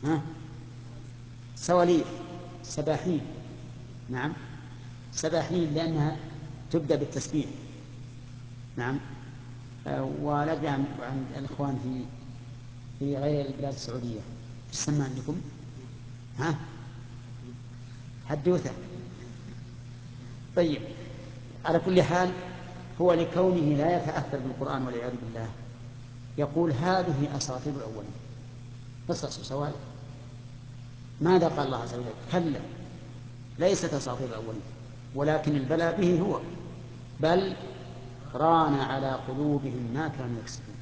ها؟ سواليف، سباحين. نعم، سباحين لأنها تبدأ بالتسبيح. نعم. ولا أدري عن الإخوان في غير البلاد السعودية ايش تسمى عندكم؟ ها؟ حدوثة. طيب، على كل حال هو لكونه لا يتأثر بالقرآن والعياذ بالله يقول هذه أساطير الأولين، قصص وسوالف. ماذا قال الله عز وجل؟ كلا، ليست أساطير الأولين، ولكن البلاء به هو، بل ران على قلوبهم ما كانوا يكسبون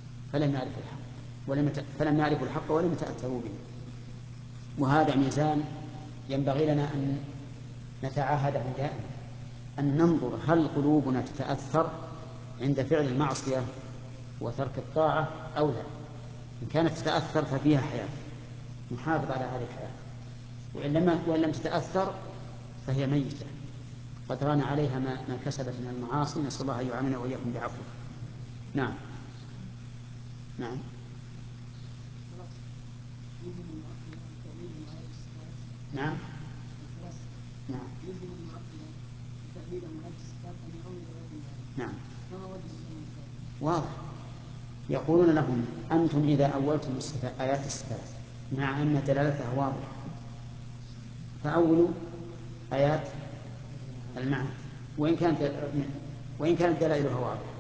فلم يعرفوا الحق ولم يتأثروا به. وهذا ميزان ينبغي لنا أن نتعاهده دائما، أن ننظر هل قلوبنا تتأثر عند فعل المعصية وترك الطاعة أو لا. إن كانت تتأثر ففيها حياة، نحافظ على هذه الحياة، وإن لم تتأثر فهي ميتة، قد ران عليها ما كسبت من المعاصي. نسأل الله أن يعاملنا وإياكم بعفوه. نعم. نعم. نعم. نعم. نعم. واضح. يقولون لهم أنتم إذا أولتم آيات الصفات مع أن دلالتها واضحة فأولوا آيات المعنى وإن كانت دلائلها واضحة،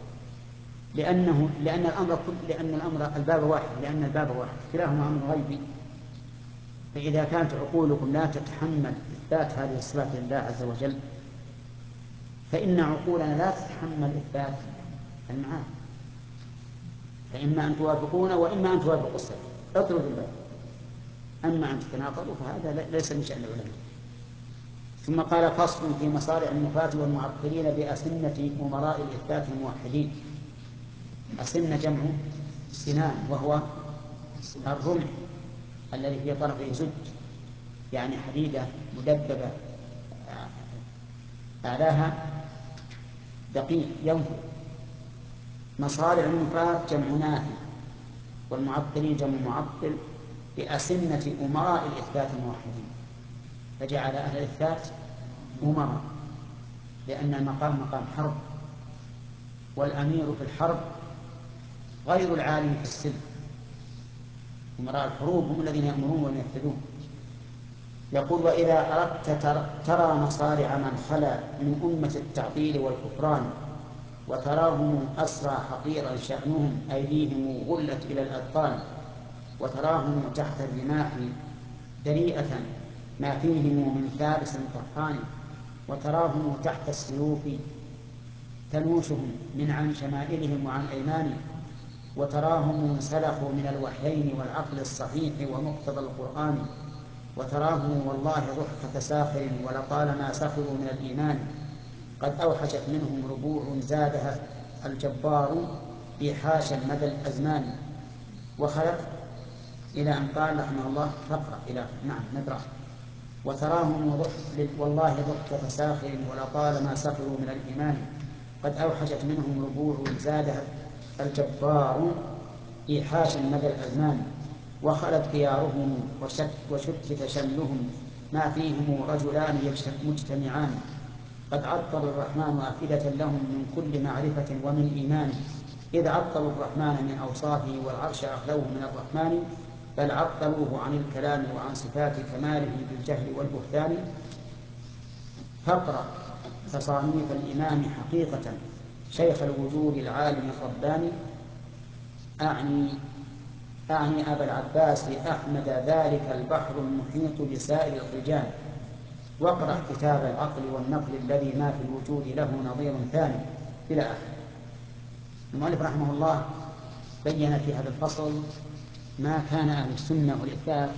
لأن الأمر الباب واحد كلاهما أمر غيبي. فإذا كانت عقولكم لا تتحمل إثبات هذه الصفات لله عز وجل فإن عقولنا لا تتحمل إثبات المعاني، فإما أن توافقون وإما أن توافقوا السلف. اطلب الباب، أما أن تتناقضوا فهذا ليس من شأن العلماء. ثم قال فصل في مصارع النفاة والمعطلين بأسنة أمراء الإثبات الموحدين. أسنة جمع سنان، وهو الرمح الذي في طرفه زج، يعني حديدة مدببة أعلاها دقيق ينفذ. مصارع النفاة جمع نافي، والمعطلين جمع معطل، بأسنة أمراء الإثبات الموحدين، فجعل أهل الإثبات أمراء، لأن المقام مقام حرب، والأمير في الحرب غير العالم في السلم. أمراء الحروب هم الذين يأمرون وينفذون. يقول وإذا أردت ترى مصارع من خلا من أمة التعطيل والكفران، وتراهم أسرى حقيرا شأنهم أيديهم غلت إلى الأذقان، وتراهم تحت الرماح دريئة ما فيهم من فارس طرحان، وتراهم تحت السيوف تنوشهم من عن شمائلهم وعن أيمان، وتراهم انسلخوا من الوحيين والعقل الصحيح ومقتضى القرآن، وتراهم والله ضحكة ساخر ولطالما سخروا من الإيمان، قد أوحشت منهم ربوع زادها الجبار إيحاشا مدى الأزمان. وخلق إلى أن قال رحمه الله فقرأ إلى نقرأ. وتراهم والله ضحكة ساخر ولطالما سخروا من الإيمان، قد أوحشت منهم ربوع زادها الجبار إيحاشا مدى الأزمان، وخلت خيارهم وشتت شملهم ما فيهم رجلان مجتمعان، قد عطلوا الرحمن أفئدة لهم من كل معرفة ومن إيمان، إذ عطلوا الرحمن من أوصافه والعرش أخلوه من الرحمن، بل عطلوه عن الكلام وعن صفات كماله بالجهل والبهتان. فاقرأ تصانيف الإمام حقيقة شيخ الوجود العالم الرباني، أعني أبا العباس أحمد ذلك البحر المحيط بسائر الرجال، واقرأ كتاب العقل والنقل الذي ما في الوجود له نظير ثاني، إلى آخره. المؤلف رحمه الله بين في هذا الفصل ما كان أهل السنة والإثبات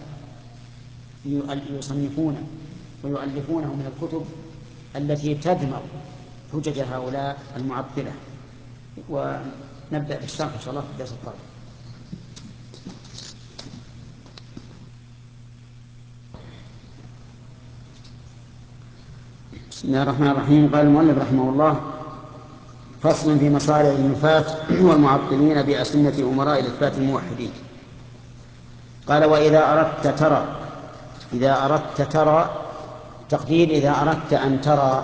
يصنفون ويؤلفونه من الكتب التي تدمر حجج هؤلاء المعطلة. ونبدأ بالشرح إن شاء الله في الدرس القادم. بسم الله الرحمن الرحيم. قال المؤلف رحمه الله فصل في مصارع النفاة والمعطلين بأسنة أمراء الإثبات الموحدين. قال وإذا أردت ترى، إذا أردت ترى تقدير إذا أردت أن ترى.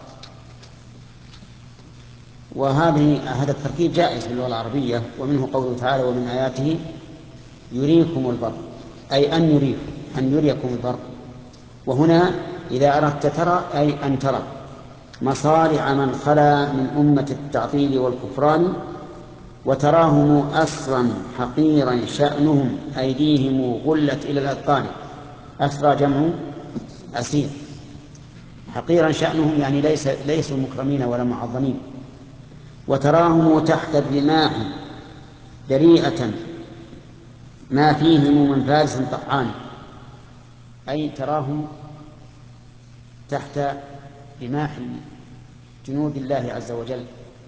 هذا التركيب جائز في اللغة العربية، ومنه قوله تعالى ومن آياته يريكم البرق، أي أن يريكم البرق. وهنا إذا أردت ترى أي أن ترى مصارع من خلا من أمة التعطيل والكفران، وتراهم أسرا حقيرا شأنهم أيديهم غلت إلى الأذقان. أسرى جمع أسير، حقيرا شأنهم يعني ليسوا مكرمين ولا معظمين. وتراهم تحت الرماح بريئة ما فيهم من فارس طعان، أي تراهم تحت رماح جنود الله عز وجل.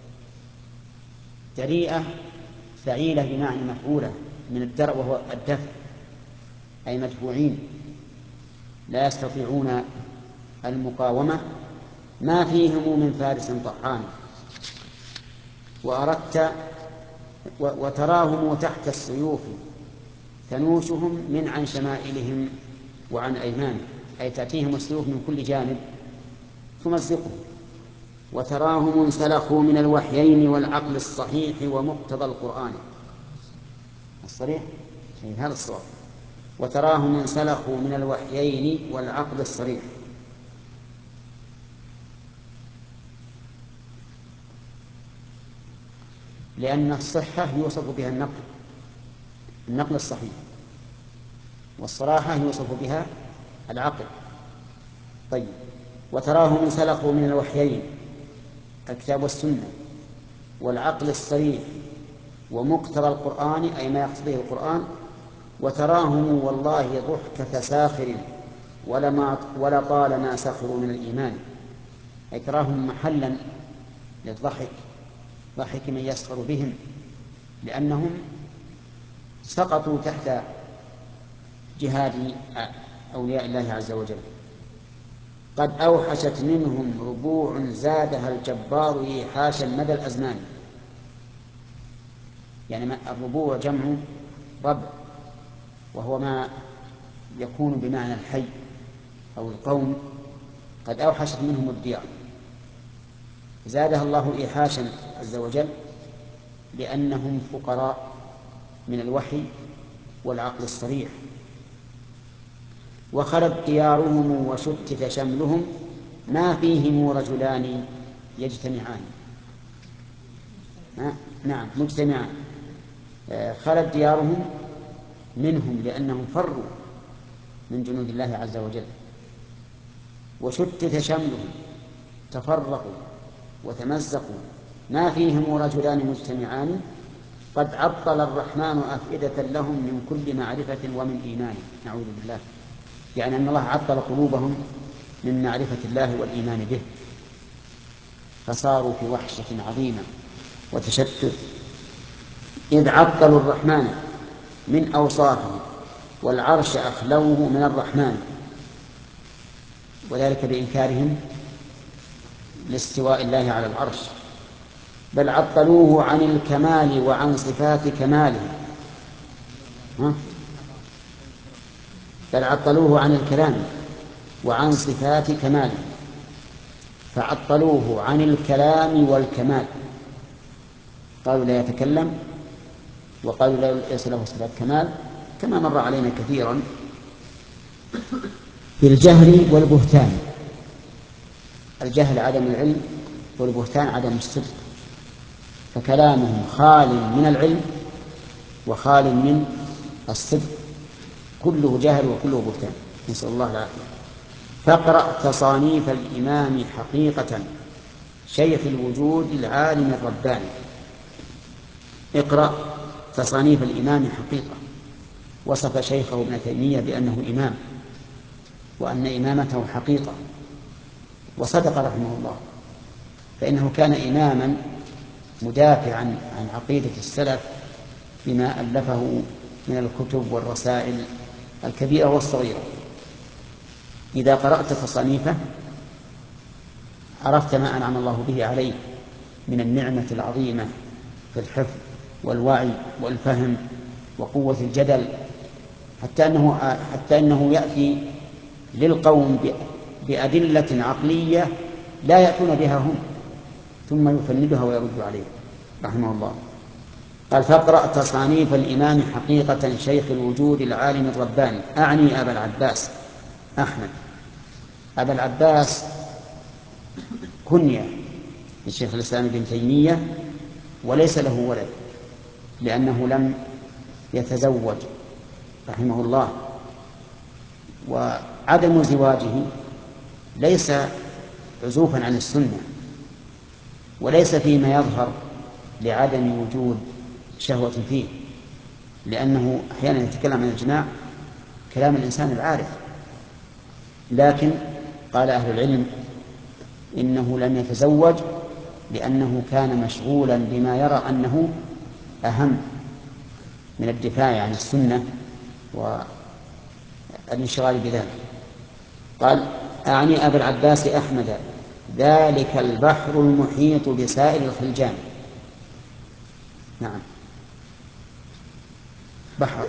دريئة فعيلة بمعنى مفعولة من الدرء وهو الدفع، أي مدفوعين لا يستطيعون المقاومة، ما فيهم من فارس طعان. وتراهم تحت السيوف تنوشهم من عن شمائلهم وعن أيمانهم، أي تأتيهم السيوف من كل جانب تمزقهم. وتراهم انسلخوا من الوحيين والعقل الصحيح ومقتضى القرآن الصريح، هذا الصواب. وتراهم انسلخوا من الوحيين والعقل الصريح. لأن الصحة يوصف بها النقل الصحيح، والصراحة يوصف بها العقل. طيب، وتراهم انسلخوا من الوحيين الكتاب والسنة والعقل الصريح ومقتضى القرآن، أي ما يقتضيه القرآن. وتراهم والله ضحكة ساخر ولا طالما سخروا من الإيمان، أي تراهم محلا للضحك، ضحك من يسخر بهم، لأنهم سقطوا تحت جهاد أولياء الله عز وجل. قد أوحشت منهم ربوع زادها الجبار إيحاشا مدى الأزمان. يعني الربوع جمع ربع، وهو ما يكون بمعنى الحي أو القوم. قد أوحشت منهم الديار، زادها الله إيحاشا عز وجل لأنهم فقراء من الوحي والعقل الصريح. وخلت ديارهم وشتت شملهم ما فيهم رجلان يجتمعان. نعم مجتمعان. خلت ديارهم منهم لأنهم فروا من جنود الله عز وجل. وشتت شملهم تفرقوا وتمزقوا ما فيهم رجلان مجتمعان. قد عطل الرحمن أفئدة لهم من كل معرفة ومن إيمان. نعوذ بالله، يعني أن الله عطل قلوبهم من معرفة الله والإيمان به، فصاروا في وحشة عظيمة وتشتت. إذ عطلوا الرحمن من أوصافه والعرش أخلوه من الرحمن، وذلك بإنكارهم لاستواء الله على العرش. بل عطلوه عن الكمال وعن صفات كماله. بل عطلوه عن الكلام وعن صفات كماله، فعطلوه عن الكلام والكمال. قالوا لا يتكلم، وقالوا ليس له صفات كمال، كما مر علينا كثيرا في الجهل والبهتان. الجهل عدم العلم، والبهتان عدم الصدق، فكلامهم خال من العلم وخال من الصدق، كله جهل وكله بهتان، نسأل الله العافية. فاقرأ تصانيف الإمام حقيقة شيخ الوجود العالم الرباني. اقرأ تصانيف الإمام حقيقة. وصف شيخه ابن تيمية بأنه إمام، وأن إمامته حقيقة، وصدق رحمه الله، فإنه كان إماما مدافعا عن عقيدة السلف بما ألفه من الكتب والرسائل الكبيرة والصغيرة. إذا قرأت تصانيفه عرفت ما أنعم الله به عليه من النعمة العظيمة في الحفظ والوعي والفهم وقوة الجدل حتى أنه يأتي للقوم بأدلة عقلية لا يأتون بها هم، ثم يفندها ويرد عليه رحمه الله. قال: فاقرأ تصانيف الإمام حقيقة شيخ الوجود العالم الرباني، أعني أبا العباس أحمد. أبا العباس كنية للشيخ الإسلام ابن تيمية، وليس له ولد لأنه لم يتزوج رحمه الله. وعدم زواجه ليس عزوفا عن السنة، وليس فيما يظهر لعدم وجود شهوة فيه، لأنه أحيانا يتكلم عن الجماع كلام الإنسان العارف. لكن قال أهل العلم إنه لم يتزوج لأنه كان مشغولا بما يرى أنه أهم من الدفاع عن السنة والانشغال بذلك. قال: أعني أبا العباس أحمد، ذلك البحر المحيط بسائر الخلجان. نعم، بحر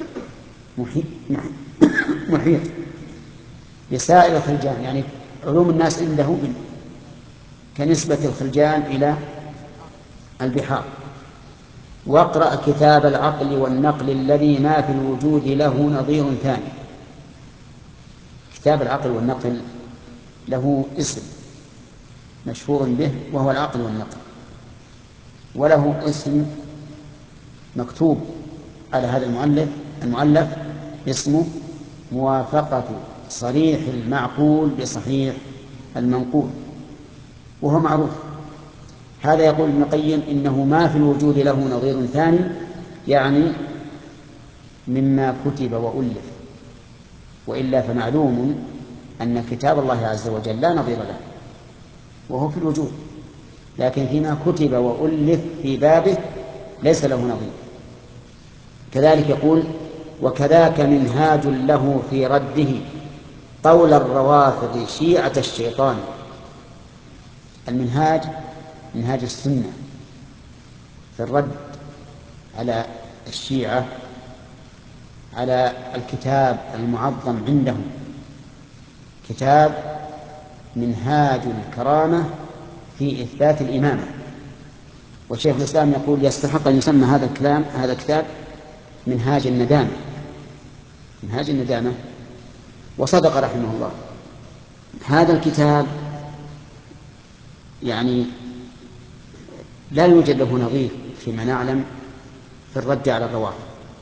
محيط بسائر الخلجان، يعني علوم الناس عنده كنسبة الخلجان إلى البحار. واقرأ كتاب العقل والنقل الذي ما في الوجود له نظير ثاني. كتاب العقل والنقل له اسم مشهور به وهو العقل والنقل، وله اسم مكتوب على هذا المؤلف اسمه موافقة صريح المعقول بصحيح المنقول، وهو معروف. هذا يقول ابن القيم إنه ما في الوجود له نظير ثاني، يعني مما كتب وألف، وإلا فمعلوم أن كتاب الله عز وجل لا نظير له وهو في الوجود، لكن فيما كتب وألف في بابه ليس له نظير. كذلك يقول: وكذاك منهاج له في رده قول الروافض شيعة الشيطان. المنهاج منهاج السنة في الرد على الشيعة على الكتاب المعظم عندهم، كتاب منهاج الكرامة في إثبات الإمامة. وشيخ الإسلام يقول: يستحق أن يسمى هذا الكتاب منهاج الندامة، منهاج الندامة. وصدق رحمه الله. هذا الكتاب يعني لا يوجد له نظير فيما نعلم في الرد على الروافض.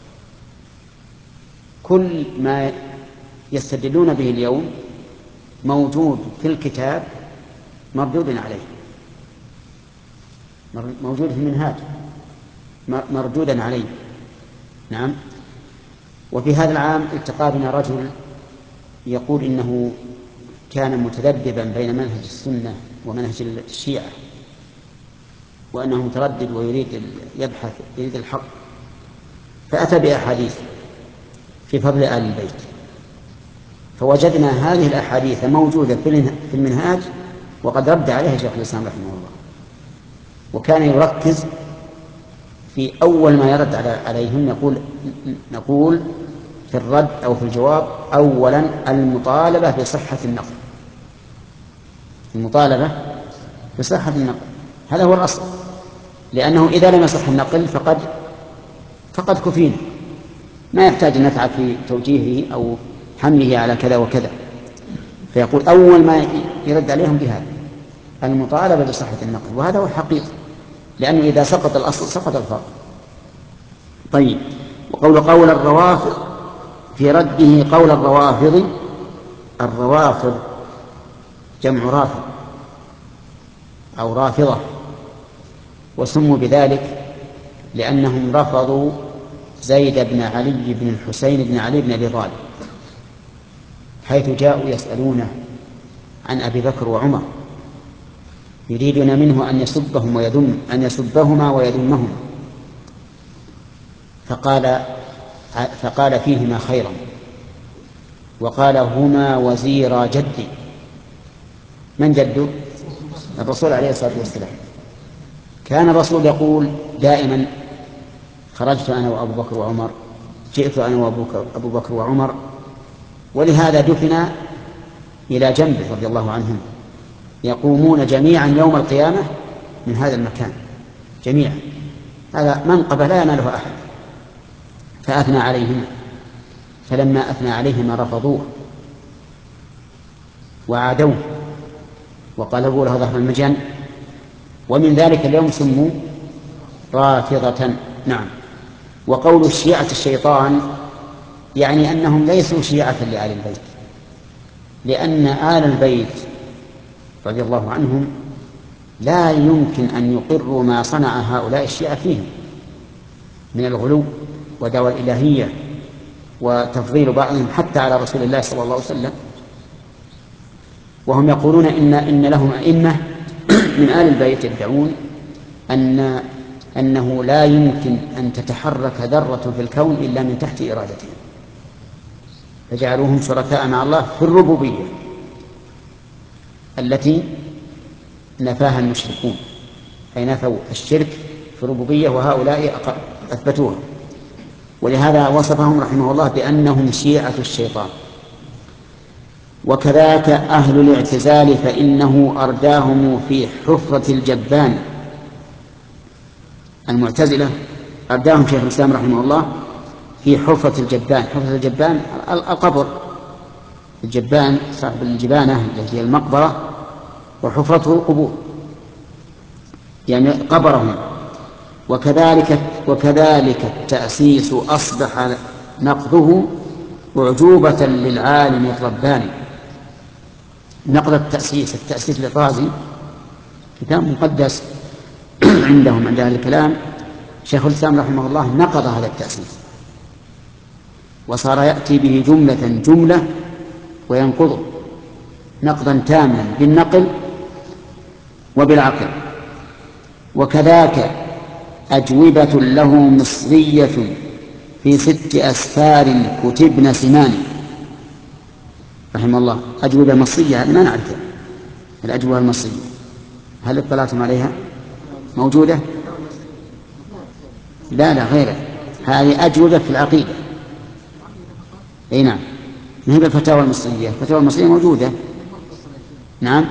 كل ما يستدلون به اليوم موجود في الكتاب مردود عليه، موجود في المنهاج مردودا عليه. نعم. وفي هذا العام التقى بنا رجل يقول إنه كان متذبذبا بين منهج السنة ومنهج الشيعة، وأنه متردد ويريد يبحث يريد الحق، فأتى بأحاديث في فضل آل البيت، فوجدنا هذه الأحاديث موجودة في المنهاج وقد رد عليها شيخ الإسلام رحمه الله. وكان يركز في أول ما يرد عليهم نقول في الرد أو في الجواب: أولا المطالبة بصحة النقل، المطالبة بصحة النقل، هذا هو الأصل، لأنه إذا لم يصح النقل فقد كفينا، ما يحتاج أن نتعب في توجيهه أو حمله على كذا وكذا. فيقول أول ما يرد عليهم بهذا المطالبة بصحة النقل، وهذا هو الحقيقة، لأنه إذا سقط الأصل سقط الفرع. طيب. وقول الروافض في رده قول الروافض جمع رافض أو رافضة، وسموا بذلك لأنهم رفضوا زيد بن علي بن الحسين بن علي بن أبي طالب، حيث جاءوا يسألونه عن أبي بكر وعمر، يريدون منه أن يسبهما ويذمهما، فقال فيهما خيرا، وقال: هما وزيرا جدي. من جده؟ الرسول عليه الصلاة والسلام. كان الرسول يقول دائما: خرجت أنا وأبو بكر وعمر جئت أنا وأبو بكر وعمر، ولهذا دفن إلى جنبه رضي الله عنهم، يقومون جميعا يوم القيامة من هذا المكان جميعا. هذا منقبة لا ينالها أحد. فأثنى عليهما، فلما أثنى عليهما رفضوه وعادوه وقلبوا له ظهر المجن، ومن ذلك اليوم سموا رافضة. نعم. وقول الشيعة الشيطان يعني أنهم ليسوا شيعة لآل البيت، لأن آل البيت رضي الله عنهم لا يمكن أن يقروا ما صنع هؤلاء الشيعة فيهم من الغلو ودعوى الإلهية وتفضيل بعضهم حتى على رسول الله صلى الله عليه وسلم. وهم يقولون إن لهم أئمة من آل البيت يدعون أنه لا يمكن أن تتحرك ذرة في الكون إلا من تحت إرادتهم، فجعلوهم شركاء مع الله في الربوبية التي نفاها المشركون، أي نفوا الشرك في الربوبية، وهؤلاء أثبتوها. ولهذا وصفهم رحمه الله بأنهم شيعة الشيطان. وكذاك أهل الاعتزال فإنه أرداهم في حفرة الجبان. المعتزلة أرداهم شيخ الإسلام رحمه الله في حفرة الجبان. حفرة الجبان القبر، الجبان صاحب الجبانة التي هي المقبرة، وحفرته القبور يعني قبرهم. وكذلك التأسيس أصبح نقضه أعجوبة للعالم الرباني. نقض التأسيس للرازي كتاب مقدس عندهم عند أهل الكلام، شيخ الإسلام رحمه الله نقض هذا التأسيس وصار يأتي به جملة وينقضه نقضا تاما بالنقل وبالعقل. وكذاك أجوبة له مصرية في 6 أسفار كتبن سمان. رحمه الله أجوبة مصرية ما نعرفها، الأجوبة المصرية هل اطلعتم عليها؟ موجودة؟ لا غيره، هذه أجوبة في العقيدة. أي نعم، ما هي بالفتاوى المصرية؟ الفتاوى المصرية موجودة. نعم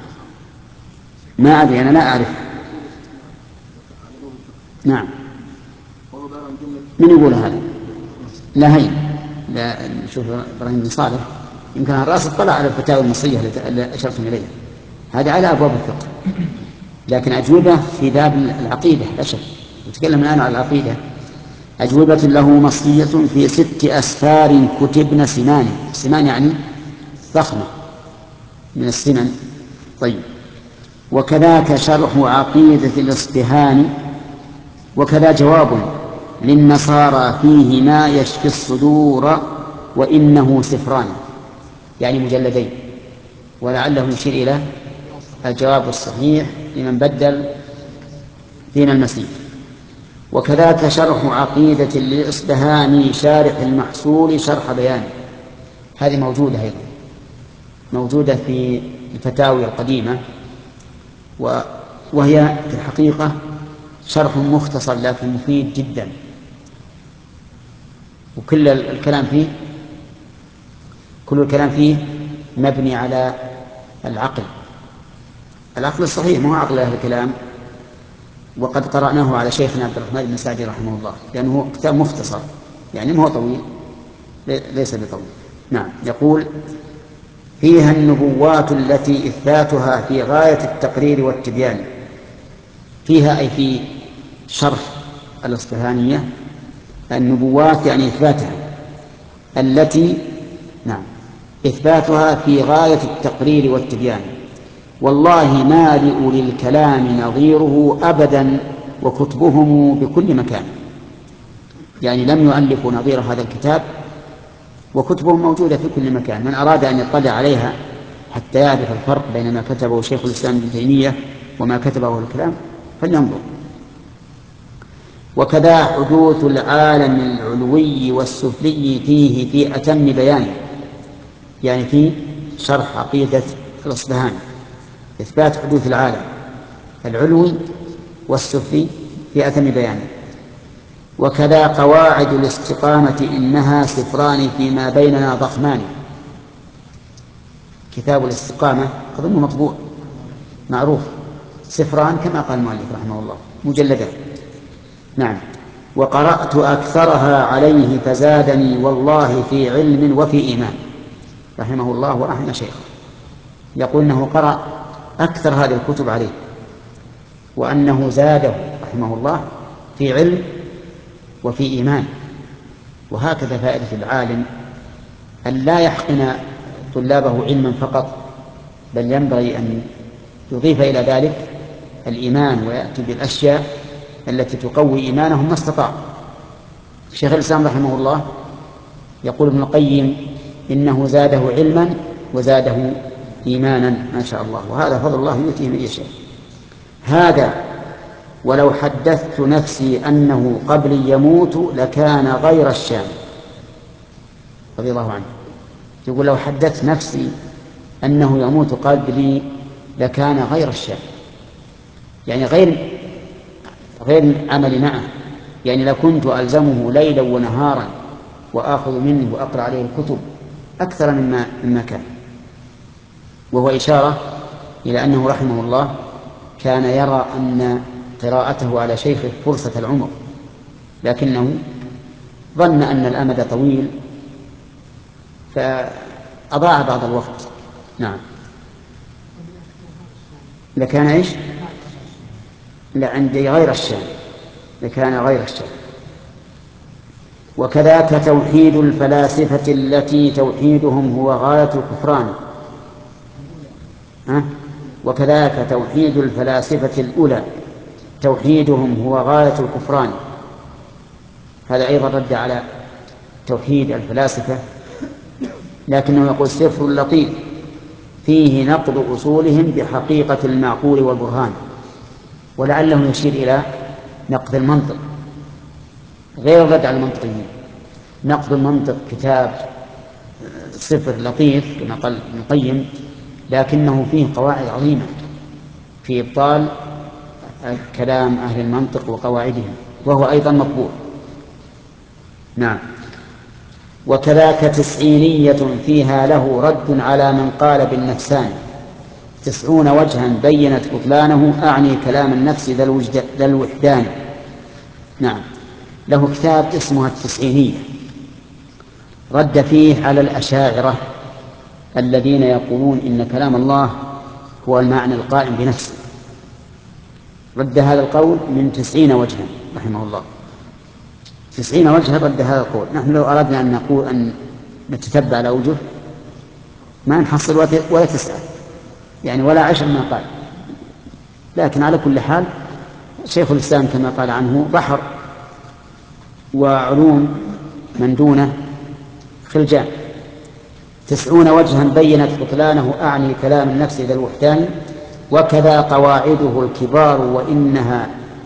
ما أدري، أنا لا أعرف. نعم من يقول هذا؟ لا هين لا نشوف إبراهيم بن صالح يمكن الرأس اطلع على الفتاوى المصرية التي أشرتم إليها، هذا على أبواب الفقه، لكن أجوبة في باب العقيدة لا شك. نتكلم الآن عن العقيدة. أجوبة له مصرية في 6 أسفار كتبن سمان. سمان يعني ضخمة من السنن. طيب. وكذاك شرح عقيدة الإصبهاني. وكذا جواب للنصارى فيه ما يشفي الصدور وإنه سفران، يعني مجلدين، ولعله يشير إلى الجواب الصحيح لمن بدل دين المسيح. وكذاك شرح عقيدة للإصبهاني شارح المحصول شرح بيان. هذه موجودة أيضا، موجودة في الفتاوي القديمة، وهي في الحقيقة شرح مختصر لكن مفيد جدا، وكل الكلام فيه مبني على العقل الصحيح، مو عقل أهل الكلام. وقد قرأناه على شيخنا عبد الرحمن بن سعدي رحمه الله، لأنه كتاب مختصر يعني ما هو طويل، ليس بطويل. نعم. يقول فيها النبوات التي إثباتها في غاية التقرير والتبيان. فيها أي في شرح الإصبهانية النبوات يعني إثباتها التي إثباتها في غاية التقرير والتبيان. والله ما لأولي الكلام نظيره أبدا وكتبهم بكل مكان. يعني لم يؤلفوا نظير هذا الكتاب، وكتبهم موجودة في كل مكان. من أراد أن يطلع عليها حتى يعرف الفرق بين ما كتبه شيخ الإسلام ابن تيمية وما كتبه الكلام فلينظر. وكذا حدوث العالم العلوي والسفلي فيه في أتم بيانه، يعني في شرح عقيدة الإصبهاني إثبات حدوث العالم العلوي والسفلي في أتم بيانه. وكذا قواعد الاستقامة إنها سفران فيما بيننا ضخمان. كتاب الاستقامة أظن مطبوع معروف، سفران كما قال المؤلف رحمه الله، مجلدان. نعم. وقرأت أكثرها عليه فزادني والله في علم وفي إيمان. رحمه الله ورحمه شيخه، يقول أنه قرأ أكثر هذه الكتب عليه، وأنه زاده رحمه الله في علم وفي إيمان. وهكذا فائدة العالم أن لا يحقن طلابه علما فقط، بل ينبغي أن يضيف إلى ذلك الإيمان ويأتي بالأشياء التي تقوي إيمانهم ما استطاع. شيخ الإسلام رحمه الله يقول ابن القيم إنه زاده علما وزاده إيمانا ما شاء الله، وهذا فضل الله يؤتيه من يشاء. هذا ولو حدثت نفسي أنه قبلي يموت لكان غير الشام. رضي الله عنه يقول لو حدثت نفسي أنه يموت قبلي لكان غير الشام، يعني غير عملي معه، يعني لكنت ألزمه ليلا ونهارا وآخذ منه وأقرأ عليه الكتب أكثر مما كان. وهو إشارة إلى أنه رحمه الله كان يرى أن قراءته على شيخه فرصة العمر، لكنه ظن أن الأمد طويل فأضاع بعض الوقت. نعم. لكان إيش؟ لعندي غير الشام، لكان غير الشام. وكذاك توحيد الفلاسفة التي توحيدهم هو غاية الكفران. وكذاك توحيد الفلاسفة الأولى توحيدهم هو غاية الكفران. هذا أيضا رد على توحيد الفلاسفة، لكنه يقول سفر لطيف فيه نقض أصولهم بحقيقة المعقول والبرهان. ولعله يشير إلى نقض المنطق غير الرد على المنطقيين. نقض المنطق كتاب سفر لطيف كما قال ابن القيم، لكنه فيه قواعد عظيمة في إبطال كلام أهل المنطق وقواعدهم، وهو أيضا مطبوع. نعم. وكذاك تسعينية فيها له رد على من قال بالنفسان 90 وجها بينت بطلانه، أعني كلام النفس ذا الوحدان. نعم. له كتاب اسمه التسعينية، رد فيه على الأشاعرة الذين يقولون إن كلام الله هو المعنى القائم بنفسه. رد هذا القول من 90 وجها رحمه الله، 90 وجها رد هذا القول. نحن لو أردنا أن نقول أن نتتبع الأوجه ما نحصل ولا 9، يعني ولا 10 ما قال. لكن على كل حال شيخ الإسلام كما قال عنه بحر، وعلوم من دونه خلجان. 90 وجها بينت بطلانه، أعني كلام النفس ذا الوحدان. وكذا قواعده الكبار وإنها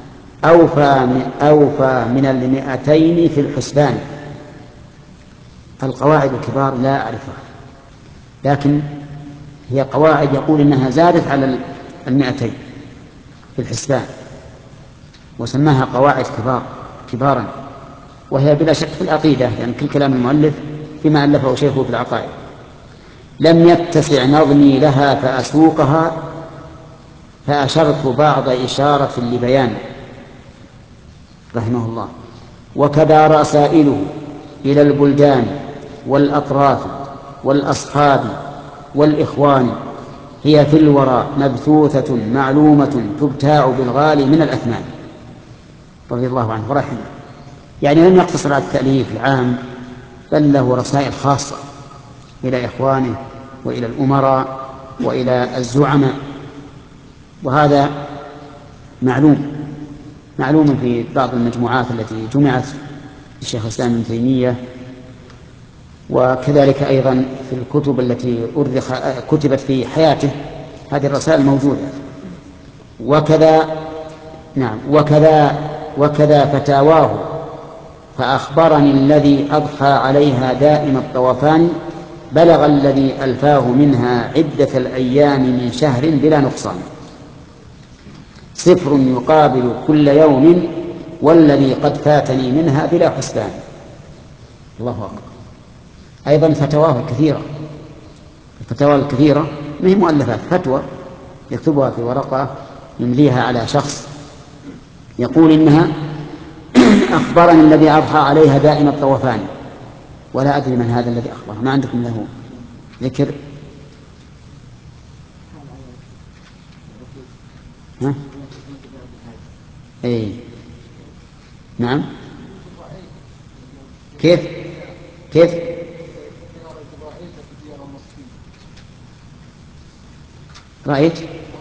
أوفى من 200 في الحسبان. القواعد الكبار لا أعرفها، لكن هي قواعد يقول إنها زادت على 200 في الحسبان، وسماها قواعد كبارا، وهي بلا شك في العقيدة، يعني كل كلام المؤلف فيما ألفه شيخه في العقائد. لم يتسع نظمي لها فأسوقها، فأشرت بعض إشارة لبيان رحمه الله. وكذا رسائله إلى البلدان والأطراف والأصحاب والإخوان هي في الورى مبثوثة معلومة تبتاع بالغالي من الأثمان. رضي الله عنه ورحمه. يعني لم يقتصر على التأليف العام، بل له رسائل خاصة إلى إخوانه وإلى الأمراء وإلى الزعماء، وهذا معلوم في بعض المجموعات التي جمعت الشيخ الإسلام ابن تيمية، وكذلك أيضا في الكتب التي كتبت في حياته هذه الرسائل موجودة. وكذا فتاواه فأخبرني الذي أضحى عليها دائم الطوفان، بلغ الذي ألفاه منها عدة الأيام من شهر بلا نقصان. صفر يقابل كل يوم والذي قد فاتني منها بلا حسبان. الله أكبر. أيضا فتواه الكثيرة، الفتاوى الكثيرة ما هي مؤلفات، فتوى يكتبها في ورقة يمليها على شخص يقول إنها أخبرني الذي أضحى عليها دائم الطوفان، ولا أدري من هذا الذي أخبره. ما عندكم له ذكر؟ ها؟ أي نعم. كيف رأيت؟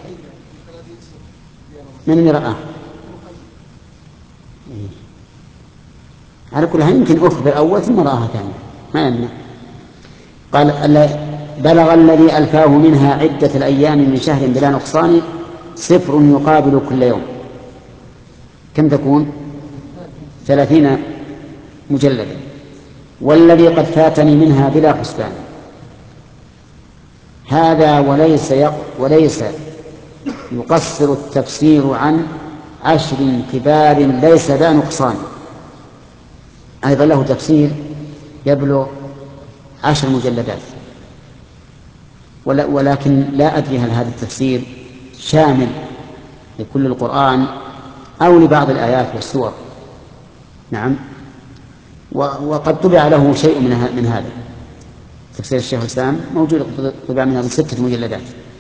من اللي رآه؟ على كل حال يمكن أخبر أول ثم رآها ثانية، ما يمنع. قال بلغ الذي ألفاه منها عدة الأيام من شهر بلا نقصان 0 يقابل كل يوم. كم تكون؟ 30 مجلدا. والذي قد فاتني منها بلا حسبان. هذا وليس يقصر التفسير عن 10 كبار ليس ذا نقصان. أيضا له تفسير يبلغ 10 مجلدات، ولكن لا أدري هل هذا التفسير شامل لكل القرآن أو لبعض الآيات والسور. نعم. وقد طبع له شيء من هذا تفسير الشيخ الإسلام موجود، طبع منها 6 مجلدات.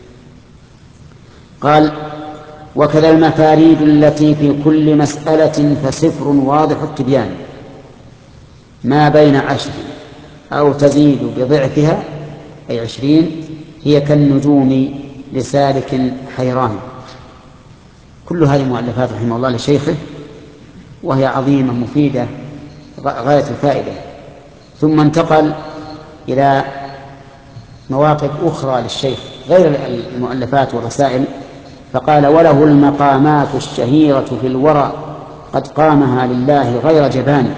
قال وكذا المفاريد التي في كل مسألة فصفر واضح التبيان، ما بين 10 أو تزيد بضعفها أي 20 هي كالنجوم لسالك حيران. كل هذه المؤلفات رحمه الله لشيخه، وهي عظيمة مفيدة غاية الفائدة. ثم انتقل إلى مواقف أخرى للشيخ غير المؤلفات والرسائل، فقال وله المقامات الشهيرة في الورى قد قامها لله غير جبان.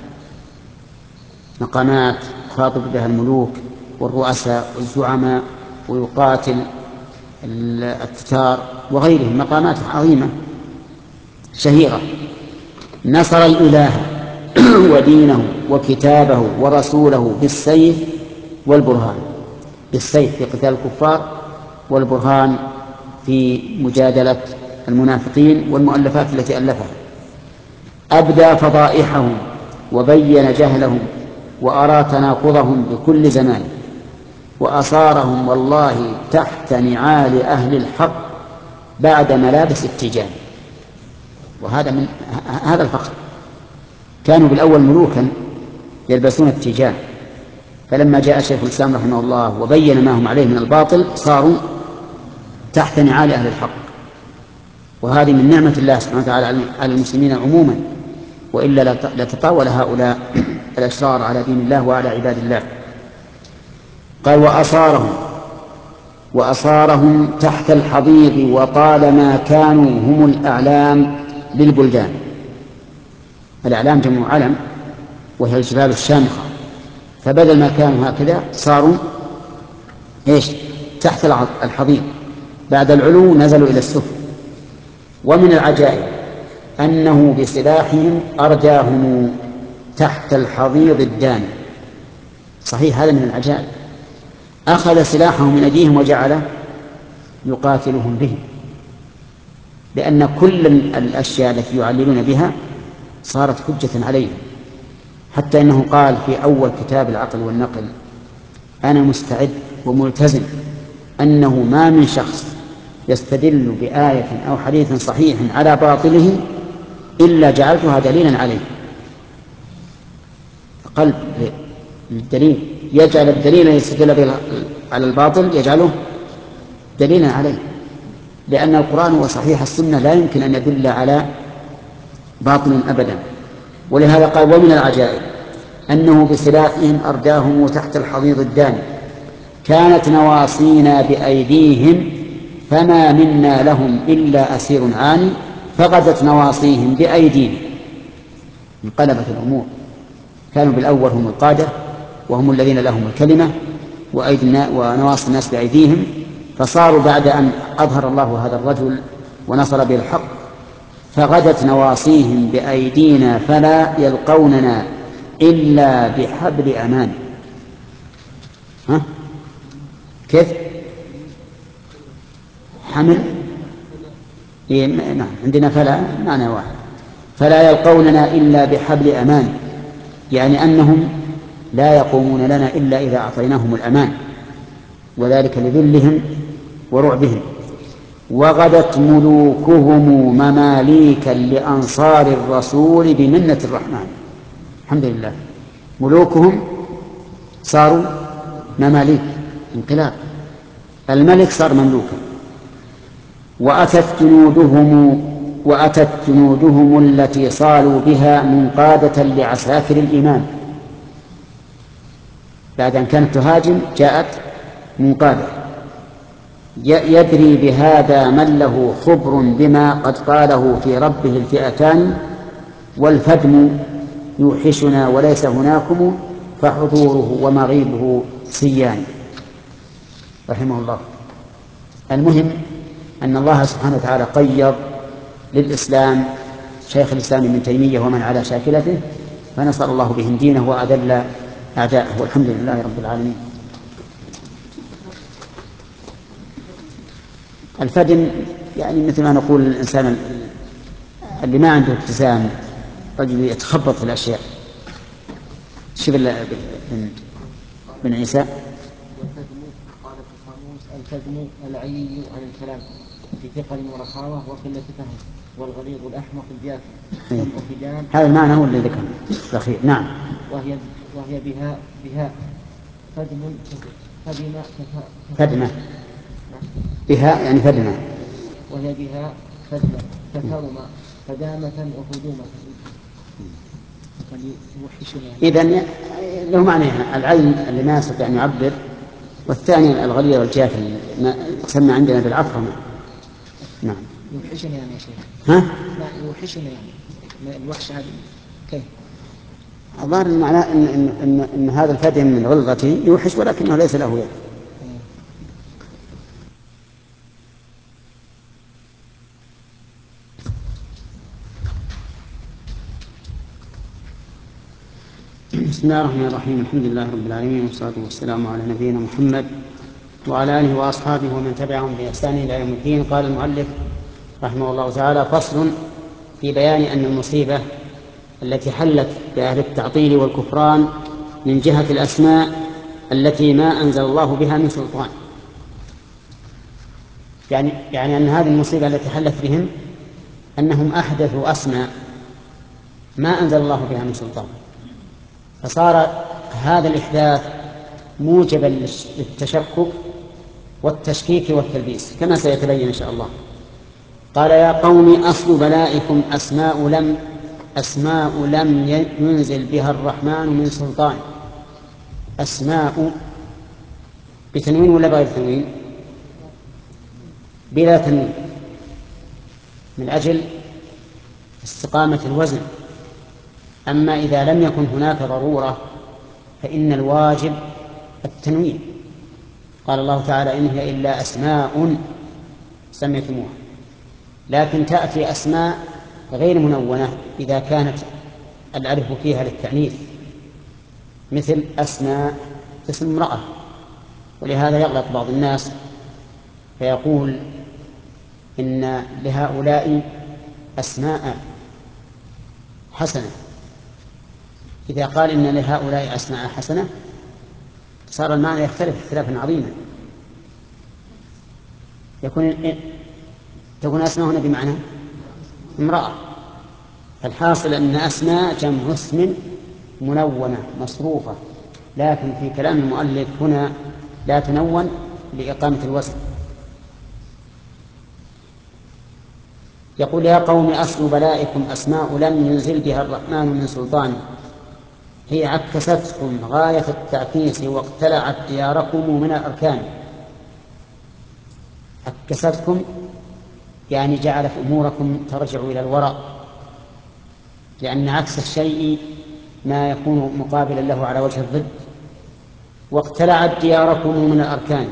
مقامات خاطب بها الملوك والرؤساء والزعماء ويقاتل التتار وغيرهم، مقامات عظيمة شهيرة. نصر الإله ودينه وكتابه ورسوله بالسيف والبرهان، بالسيف في قتال الكفار، والبرهان في مجادلة المنافقين والمؤلفات التي ألفها. أبدى فضائحهم وبين جهلهم وأرى تناقضهم بكل زمان، وأصارهم والله تحت نعال أهل الحق بعد ملابس التيجان. وهذا من هذا الفقر. كانوا بالأول ملوكا يلبسون التيجان، فلما جاء شيخ الإسلام رحمه الله وبين ما هم عليه من الباطل صاروا تحت نعال أهل الحق. وهذه من نعمة الله سبحانه وتعالى على المسلمين عموما، وإلا لتطاول هؤلاء الأشرار على دين الله وعلى عباد الله. قال وأصارهم تحت الحضيض وطالما كانوا هم الأعلام للبلدان. الأعلام جمع علم وهي الجبال الشامخة، فبدل ما كانوا هكذا صاروا تحت الحضيض، بعد العلو نزلوا إلى السفل. ومن العجائب أنه بسلاحهم أرجاهم تحت الحضيض الداني. صحيح هذا من العجائب، أخذ سلاحهم من أيديهم وجعل يقاتلهم به، لأن كل الأشياء التي يعللون بها صارت حجة عليهم. حتى إنه قال في أول كتاب العقل والنقل أنا مستعد وملتزم أنه ما من شخص يستدل بآية أو حديث صحيح على باطله إلا جعلتها دليلا عليه. قلب الدليل يجعل الدليل يستدل به على الباطل يجعله دليلا عليه، لأن القرآن وصحيح السنة لا يمكن أن يدل على باطل أبدا. ولهذا قال ومن العجائب أنه بسلاحهم أرداهم تحت الحضيض الداني، كانت نواصينا بأيديهم فما منا لهم إلا أسير عاني، فغدت نواصيهم بأيديهم. انقلبت الأمور، كانوا بالأول هم القادة وهم الذين لهم الكلمة ونواصي الناس بأيديهم، فصاروا بعد أن أظهر الله هذا الرجل ونصر به الحق فغدت نواصيهم بأيدينا فلا يلقوننا إلا بحبل أمان. ها؟ كيف؟ حمل؟ نعم، عندنا فلا معنى واحد. فلا يلقوننا إلا بحبل أمان، يعني أنهم لا يقومون لنا إلا إذا أعطيناهم الأمان، وذلك لذلهم ورعبهم. وغدت ملوكهم مماليكا لأنصار الرسول بمنة الرحمن. الحمد لله، ملوكهم صاروا مماليك، انقلاب، الملك صار مملوكا. وأتت جنودهم التي صالوا بها منقادة لعساكر الإمام. بعد أن كانت تهاجم جاءت منقادة. يدري بهذا من له خبر بما قد قاله في ربه الفئتان، والفدم يوحشنا وليس هناكم، فحضوره ومغيبه سيان. رحمه الله. المهم أن الله سبحانه وتعالى قيض للإسلام شيخ الإسلام ابن تيمية ومن على شاكلته، فنصر الله بهم دينه وأذل أعداءه، والحمد لله رب العالمين. الفدم يعني مثل ما نقول الإنسان اللي ما عنده اتزان، رجل يتخبط في الأشياء. شوف بن عيسى. والفدم قال في القاموس: الفدم العي عن الكلام في ثقل ورخاوة وقلة فهم، والغليظ الأحمق الجاف. هذا المعنى هو اللي ذكره الأخير. نعم. وهي بها فدم فدمة. بها يعني فدمة. وهي بها فدمة كثرمة فدامة وهدومة. إذن له معنى العين اللي ما يستطيع أن يعبر، والثاني الغليظ والجاف يسمى عندنا بالعفرمة. نعم. يوحشني يعني يا شيخ. ها؟ لا يوحشني يعني الوحش هذه كيف؟ الظاهر المعنى إن هذا الفدم من غلظته يوحش، ولكنه ليس له يد. بسم الله الرحمن الرحيم. الحمد لله رب العالمين، والصلاة والسلام على نبينا محمد وعلى آله وأصحابه ومن تبعهم بإحسان إلى يوم الدين. قال المؤلف رحمه الله تعالى: فصل في بيان أن المصيبة التي حلت بأهل التعطيل والكفران من جهة الأسماء التي ما أنزل الله بها من سلطان. يعني أن هذه المصيبة التي حلت بهم أنهم أحدثوا أسماء ما أنزل الله بها من سلطان، فصار هذا الإحداث موجبا للتشكك والتشكيك والتلبيس كما سيتبين إن شاء الله. قال: يا قوم أصل بلائكم أسماء لم ينزل بها الرحمن من سلطان. أسماء بتنوين ولا بغير تنوين؟ بلا تنوين، من أجل استقامة الوزن. أما إذا لم يكن هناك ضرورة فإن الواجب التنوين. قال الله تعالى: إن هي إلا أسماء سميتموها. لكن تأتي أسماء غير منونة إذا كانت الألف فيها للتعنيف، مثل أسماء اسم امرأة. ولهذا يغلط بعض الناس فيقول إن لهؤلاء أسماء حسنة. إذا قال إن لهؤلاء أسماء حسنة صار المعنى يختلف اختلافا عظيما. تكون أسماء هنا بمعنى امرأة. الحاصل أن أسماء جمع اسم منونة مصروفة، لكن في كلام المؤلف هنا لا تنون لإقامة الوزن. يقول: يا قوم أصل بلائكم أسماء لم ينزل بها الرحمن من سلطان، هي عكستكم غاية التعكيس واقتلعت دياركم من الأركان. عكستكم يعني جعلت أموركم ترجع إلى الوراء، لأن عكس الشيء ما يكون مقابلا له على وجه الضد. واقتلعت دياركم من الأركان،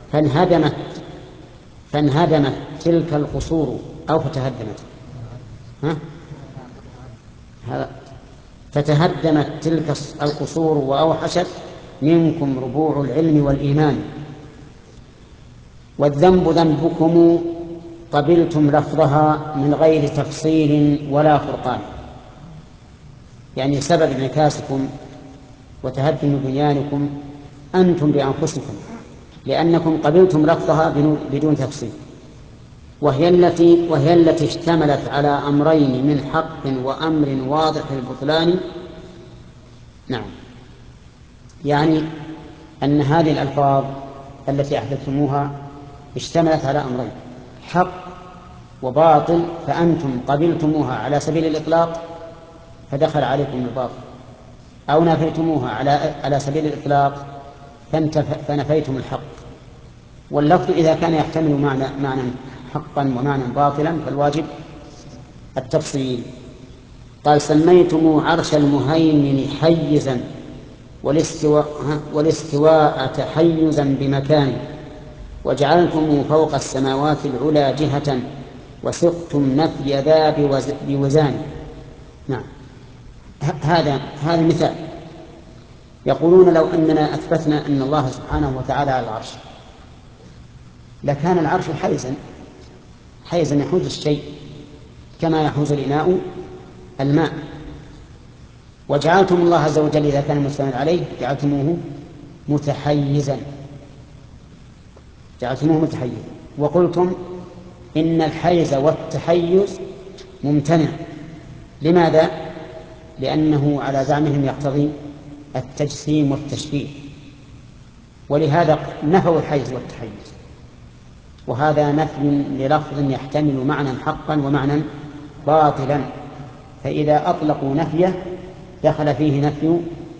فانهدمت تلك القصور أو فتهدمت. ها؟ فتهدمت تلك القصور وأوحشت منكم ربوع العلم والإيمان. والذنب ذنبكم قبلتم لفظها من غير تفصيل ولا فرقان، يعني سبب انعكاسكم وتهدم بنيانكم أنتم بأنفسكم، لأنكم قبلتم لفظها بدون تفصيل، وهي التي اشتملت على أمرين من حق وأمر واضح البطلان. نعم، يعني أن هذه الألفاظ التي أحدثتموها اشتملت على أمرين: حق وباطل، فأنتم قبلتموها على سبيل الإطلاق فدخل عليكم الباطل، أو نفيتموها على سبيل الإطلاق فنفيتم الحق. واللفظ إذا كان يحتمل معنى حقا ومعنى باطلا فالواجب التفصيل. قال: سميتم عرش المهيمن حيزا والاستواء تحيزا بمكان، وجعلتم فوق السماوات العلى جهة وسقتم نفي ذا بوزان. نعم، هذا مثال. يقولون: لو أننا أثبتنا أن الله سبحانه وتعالى على العرش لكان العرش حيزا يحوز الشيء كما يحوز الإناء الماء، وجعلتم الله عز وجل إذا كان مستند عليه جعلتموه متحيزا، وقلتم إن الحيز والتحيز ممتنع. لماذا؟ لأنه على زعمهم يقتضي التجسيم والتشبيه، ولهذا نفوا الحيز والتحيز، وهذا نفي للفظ يحتمل معنى حقا ومعنى باطلا، فإذا أطلقوا نفيه دخل فيه نفي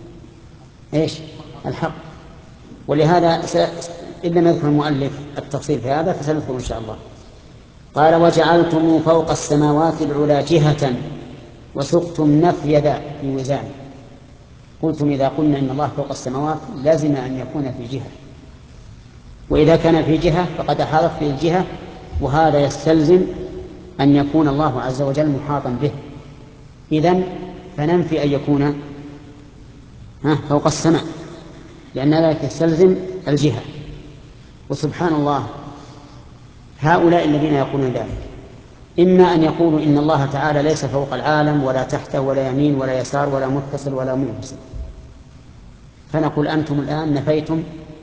الحق. ولهذا إن لم يذكر المؤلف التفصيل في هذا فسنذكر إن شاء الله. قال: وجعلتم فوق السماوات العلى جهة وسقتم نفي ذا بوزان. قلتم إذا قلنا إن الله فوق السماوات لازم أن يكون في جهة، وإذا كان في جهة فقد أحاطت به الجهة، وهذا يستلزم أن يكون الله عز وجل محاطا به. إذن فننفي أن يكون فوق السماء، لأن ذلك يستلزم الجهة. وسبحان الله، هؤلاء الذين يقولون ذلك إما أن يقولوا إن الله تعالى ليس فوق العالم ولا تحته ولا يمين ولا يسار ولا متصل ولا منفصل، فنقول أنتم الآن نفيتم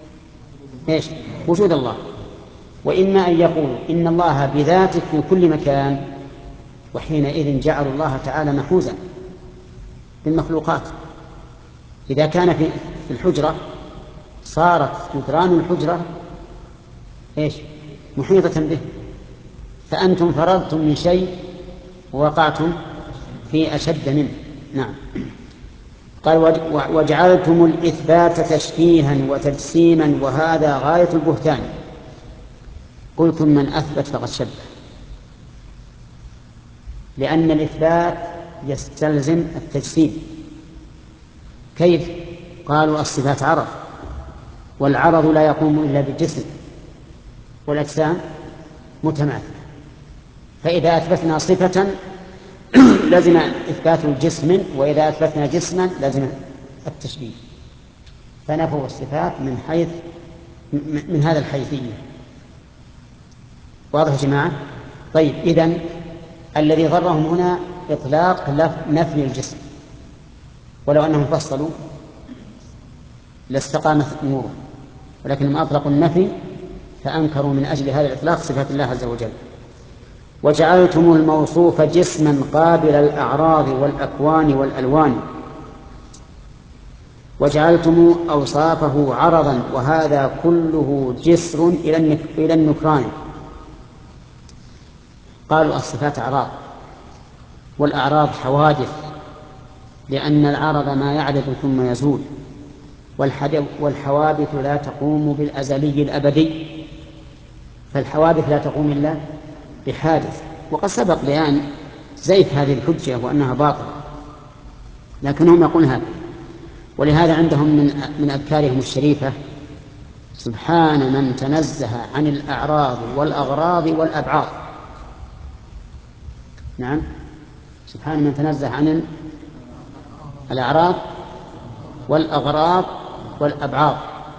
وجود الله. وإما أن يقولوا إن الله بذاته في كل مكان، وحينئذ جعلوا الله تعالى محوزا بالمخلوقات. إذا كان في الحجرة صارت جدران الحجرة محيطة به، فأنتم فررتم من شيء ووقعتم في أشد منه. نعم. قال: وجعلتم الإثبات تشبيها وتجسيما، وهذا غاية البهتان. قلتم من أثبت فقد شبه، لأن الإثبات يستلزم التجسيم. كيف؟ قالوا: الصفات عرض، والعرض لا يقوم إلا بالجسم، والأجسام متماثلة، فإذا أثبتنا صفة لازم إثبات الجسم، وإذا أثبتنا جسما لازم التشبيه، فنفوا الصفات من هذا الحيثية. واضح يا جماعة؟ طيب، إذن الذي ضرهم هنا إطلاق نفي الجسم، ولو أنهم فصلوا لاستقامت أمورهم، ولكنهم أطلقوا النفي فأنكروا من أجل هذا الإطلاق صفات الله عز وجل. وجعلتم الموصوف جسما قابل الأعراض والأكوان والألوان، وجعلتم أوصافه عرضا، وهذا كله جسر إلى النكران. قالوا: الصفات أعراض، والأعراض حوادث، لأن العرض ما يعرض ثم يزول، والحوادث لا تقوم بالأزلي الأبدي، فالحوادث لا تقوم إلا بحادث. وقد سبق بيان زيف هذه الحجة وأنها باطلة، لكنهم يقولون هذا. ولهذا عندهم من أذكارهم الشريفة: سبحان من تنزه عن الأعراض والأغراض والأبعاض. نعم، سبحان من تنزه عن الأعراض والأغراض والأبعاض.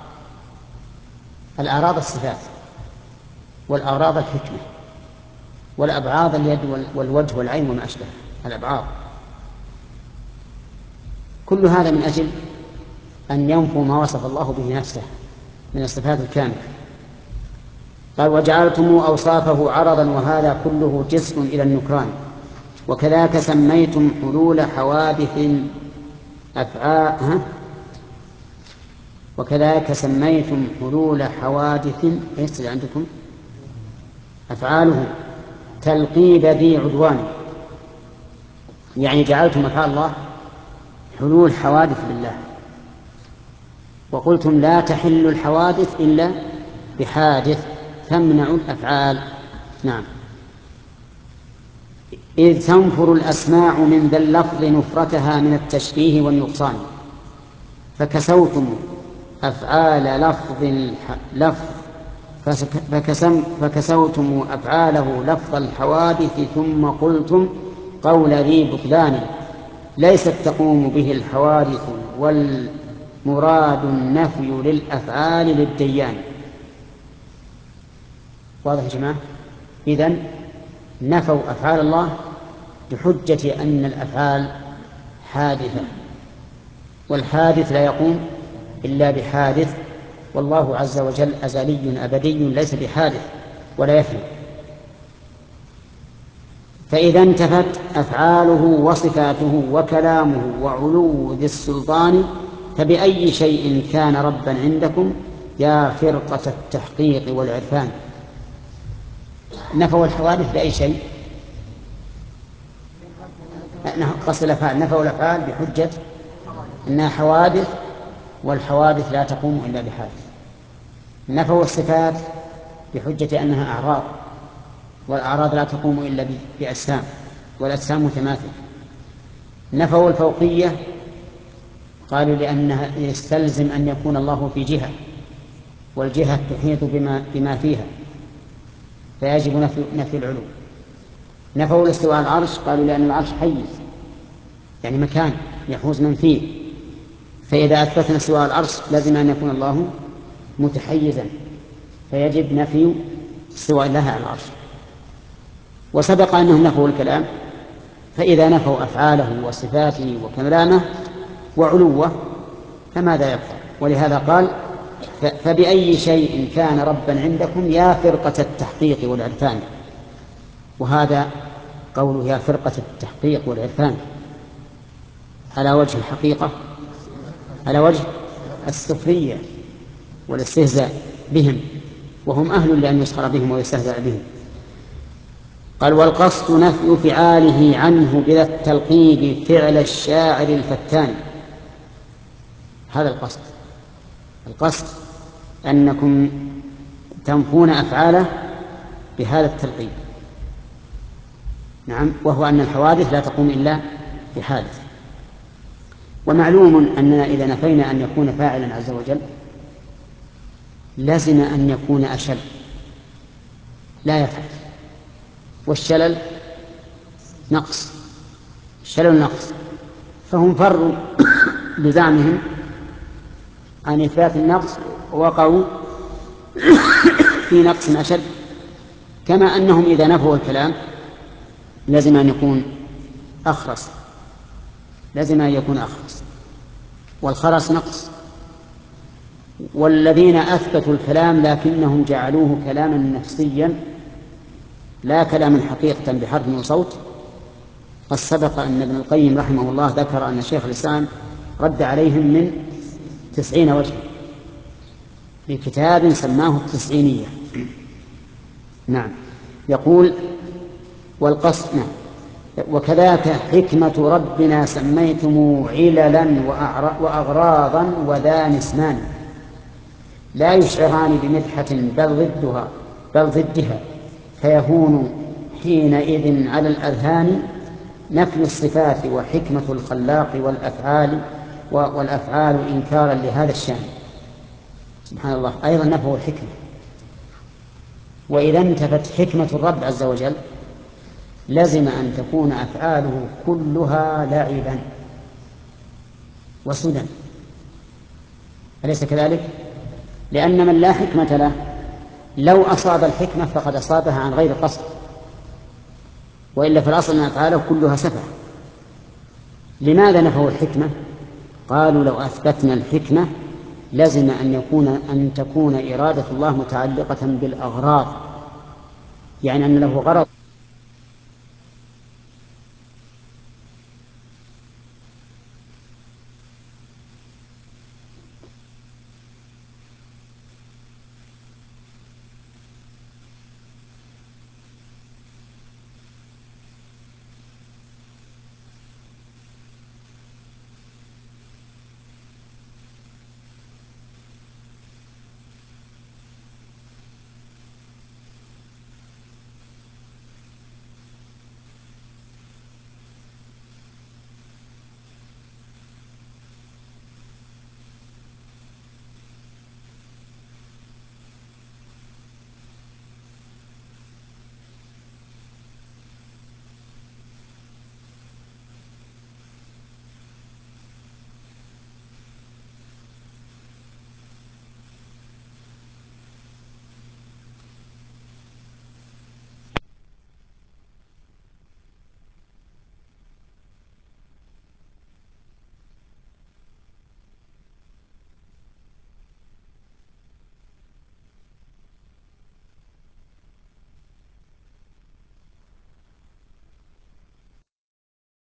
الأعراض الصفات، والأغراض الحكمة، والأبعاض اليد والوجه والعين وما أشبه الأبعاض. كل هذا من أجل أن ينفوا ما وصف الله به نفسه من الصفات الكاملة. قال وجعلتم أوصافه عرضا، وهذا كله جسر إلى النكران. وكذاك سميتم حلول حوادث أفعال وكذاك سميتم حلول حوادث ليس عندكم أفعاله تلقيب ذي عدوان، يعني جعلتم أفعال الله حلول حوادث لله، وقلتم لا تحل الحوادث إلا بحادث تمنع الأفعال. نعم. إذ تنفر الأسماع من ذا اللفظ نفرتها من التشبيه والنقصان، فكسوتم أفعال فكسوتم أفعاله لفظ الحوادث، ثم قلتم قول ذي بطلان ليست تقوم به الحوادث، والمراد النفي للأفعال للديان. واضح يا جماعة؟ إذن نفوا أفعال الله بحجة أن الأفعال حادثة، والحادث لا يقوم إلا بحادث، والله عز وجل أزلي أبدي ليس بحادث ولا يفنى. فإذا انتفت أفعاله وصفاته وكلامه وعلو ذي السلطان، فبأي شيء كان ربا عندكم يا فرقة التحقيق والعرفان. نفوا الحوادث بأي شيء؟ قصد الأفعال، نفوا الأفعال بحجة أنها حوادث، والحوادث لا تقوم إلا بحادث. نفوا الصفات بحجة أنها أعراض، والأعراض لا تقوم إلا بأجسام، والأجسام متماثلة. نفوا الفوقية، قالوا لأنها يستلزم أن يكون الله في جهة، والجهة تحيط بما فيها، فيجب نفي العلو. نفوا الاستواء على العرش، قالوا لأن العرش حيز، يعني مكان يحوز من فيه، فإذا أثبتنا استواء على العرش لازم أن يكون الله متحيزا، فيجب نفي استواء الله على العرش. وسبق أنهم نفوا الكلام، فإذا نفوا أفعاله وصفاته وكلامه وعلوه فماذا يبقى؟ ولهذا قال فبأي شيء كان ربا عندكم يا فرقة التحقيق والعرفان. وهذا قوله يا فرقة التحقيق والعرفان على وجه الحقيقة، على وجه السخرية والاستهزاء بهم، وهم أهل لأن يسخر بهم ويستهزأ بهم. قال والقصد نفي فعاله عنه بلا التلقيب فعل الشاعر الفتان. هذا القصد أنكم تنفون أفعاله بهذا التلقيب. نعم، وهو أن الحوادث لا تقوم إلا بحادث. ومعلوم أننا إذا نفينا أن يكون فاعلا عز وجل لازم أن يكون أشل لا يفعل، والشلل نقص، الشلل نقص، فهم فروا بزعمهم عن إثبات النقص ووقعوا في نقص أشد. كما أنهم إذا نفوا الكلام لازم أن يكون أخرس، والخرس نقص. والذين أثبتوا الكلام لكنهم جعلوه كلاما نفسيا لا كلاما حقيقة بحرف وصوت. قد سبق أن ابن القيم رحمه الله ذكر أن شيخ الإسلام رد عليهم من 90 وجه في كتاب سماه التسعينية. نعم. يقول والقصد نعم. وكذاك حكمة ربنا سميتم عللا وأغراضا وذان اسمان لا يشعران بمدحة بل ضدها، فيهون حينئذ على الأذهان نفي الصفات وحكمة الخلاق والأفعال إنكارا لهذا الشأن. سبحان الله. أيضا نفوا الحكمة. وإذا انتفت حكمة الرب عز وجل لزم أن تكون أفعاله كلها لعبا وسدى، أليس كذلك؟ لأن من لا حكمة له لو أصاب الحكمة فقد أصابها عن غير قصد، وإلا في الأصل أن أفعاله كلها سفه. لماذا نفوا الحكمة؟ قالوا لو أثبتنا الحكمة لازم أن تكون إرادة الله متعلقة بالأغراض، يعني أن له غرض